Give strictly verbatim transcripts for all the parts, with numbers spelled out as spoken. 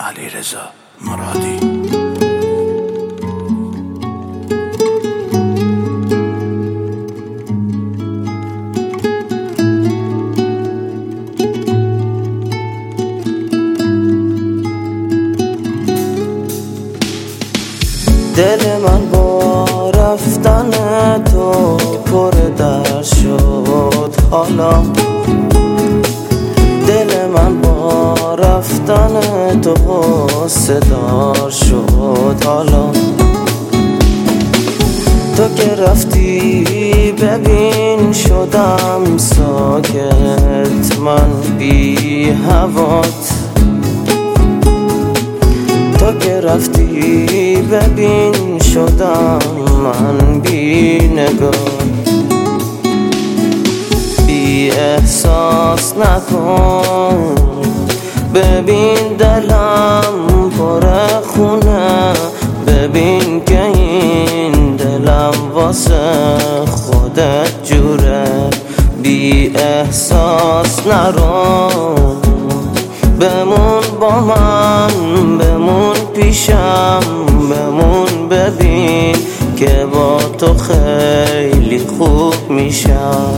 علیرضا مرادی. دل من با رفتن تو پر درد شد حالا، دل من با رفتن تو غصه دار شد حالا. تو که رفتی ببین شدم ساکت من بی هوات، تو که رفتی ببین شدم من بی نگاه. بی احساس نکن ببین دلم پر خونه، ببین که این دلم واسه خودت جوره. بی احساس نرو بمون با من، بمون پیشم، بمون ببین که با تو خیلی خوب میشم.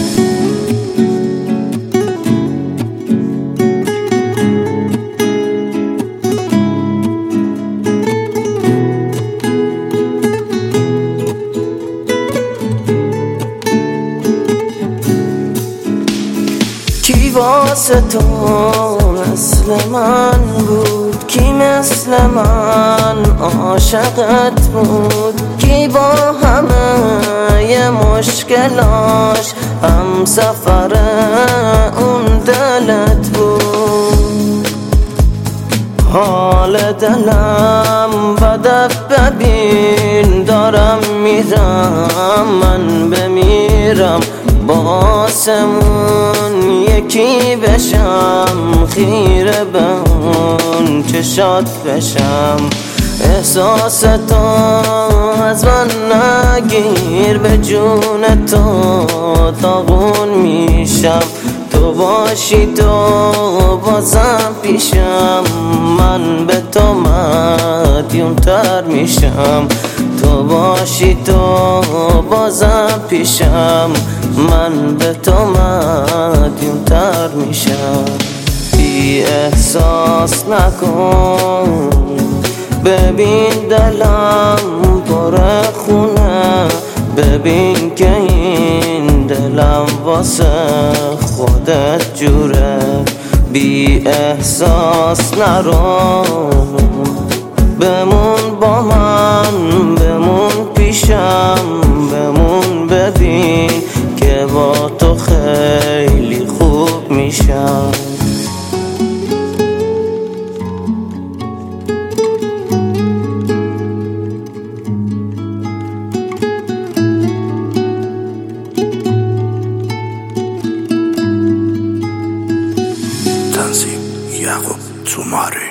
کی واسه تو مثل من بود، کی مثل من عاشقت بود، کی با همه ی مشکلاش هم سفر اون دلت بود. حال دلم بده ببین دارم میرم من بمیرم، باسمون یکی بشم، خیره به اون چشات بشم. احساس تو از من نگیر، به جون تو داغون میشم. تو باشی تو بازم پیشم، من به تو مدیون تر میشم. تو باشی تو بازم پیشم، من به تو مدیون تر میشم. بی احساس نکن ببین دلم پر خونه، ببین که این دلم واسه خودت جوره. بی احساس نرو بمون با من، بمون پیشم، بمون ببین که با تو خیلی خوب میشم. تنظیم یعقوب توماره.